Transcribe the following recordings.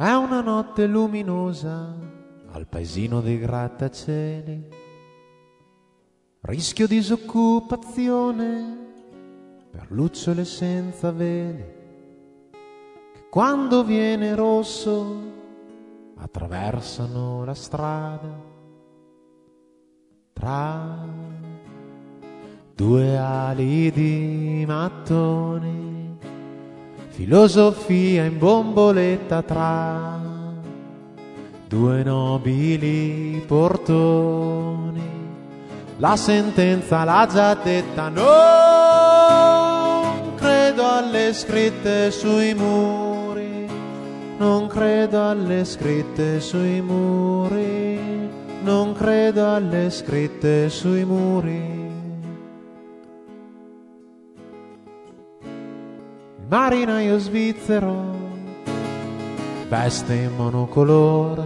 È una notte luminosa al paesino dei grattacieli, rischio disoccupazione per lucciole senza veli, che quando viene rosso attraversano la strada tra due ali di mattoni. Filosofia in bomboletta tra due nobili portoni. La sentenza l'ha già detta, non credo alle scritte sui muri, non credo alle scritte sui muri, non credo alle scritte sui muri. Il marinaio svizzero veste in monocolore,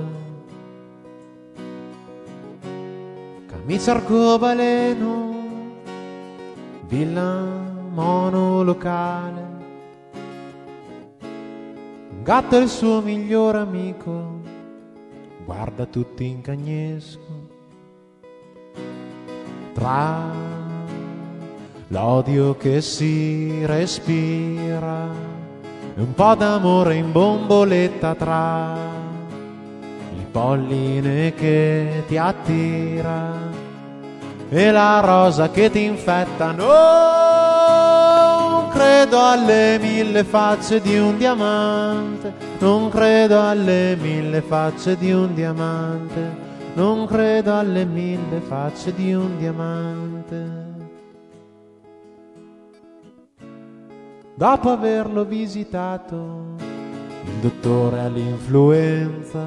camicia arcobaleno, villa monolocale. Un gatto è il suo migliore amico, guarda tutti in cagnesco. Tra l'odio che si respira e un po' d'amore in bomboletta, tra il polline che ti attira e la rosa che ti infetta. Non credo alle mille facce di un diamante, non credo alle mille facce di un diamante, non credo alle mille facce di un diamante. Dopo averlo visitato, il dottore all'influenza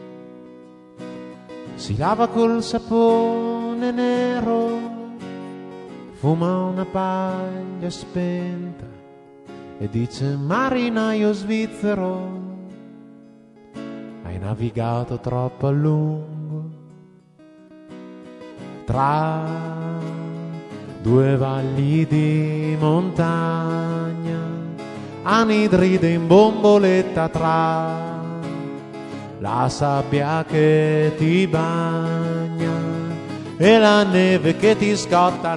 si lava col sapone nero, fuma una paglia spenta e dice: marinaio svizzero, hai navigato troppo a lungo tra due valli di montagna, anidride in bomboletta tra la sabbia che ti bagna e la neve che ti scotta.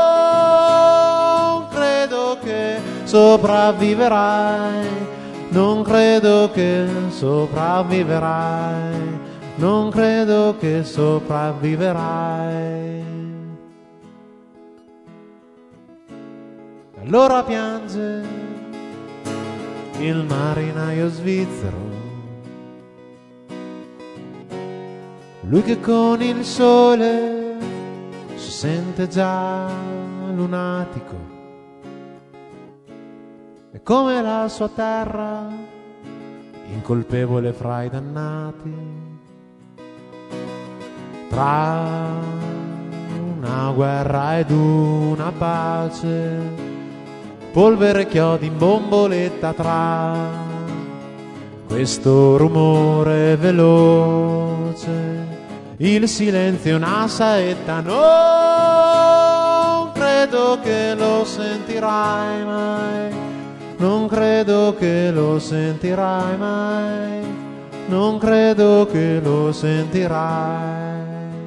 Non credo che sopravviverai, non credo che sopravviverai, non credo che sopravviverai. Allora piange il marinaio svizzero, lui che con il sole si sente già lunatico, e come la sua terra incolpevole fra i dannati, tra una guerra ed una pace, polvere e chiodi in bomboletta, tra questo rumore veloce, il silenzio è una saetta. Non credo che lo sentirai mai, non credo che lo sentirai mai, non credo che lo sentirai.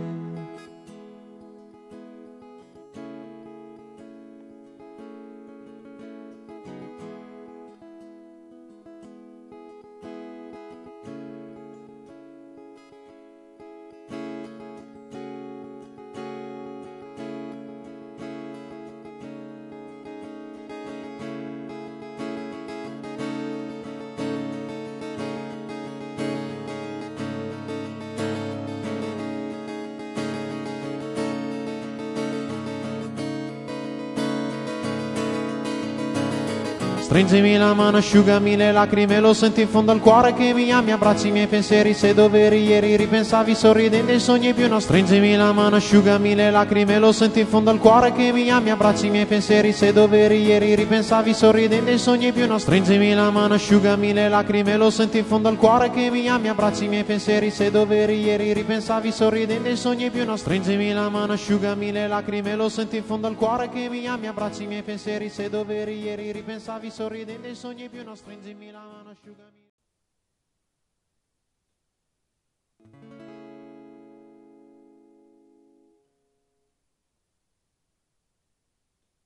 Stringimi la mano, asciugami le lacrime, lo senti in fondo al cuore che mi ami, abbracci i miei pensieri, se dov'eri ieri ripensavi sorridendo ai sogni più no. Stringimi la mano, asciugami le lacrime, lo senti in fondo al cuore che mi ami, abbracci i miei pensieri, se dov'eri ieri ripensavi sorridendo ai sogni più no. Stringimi la mano, asciugami le lacrime, lo senti in fondo al cuore che mi ami, abbracci i miei pensieri, se dov'eri ieri ripensavi sorridendo ai sogni più no. Stringimi la mano, asciugami le lacrime, lo senti in fondo al cuore che mi ami, abbracci i miei pensieri, se dov'eri ieri ripensavi sorridendo ai sogni più no. Stringimi la mano, asciugami.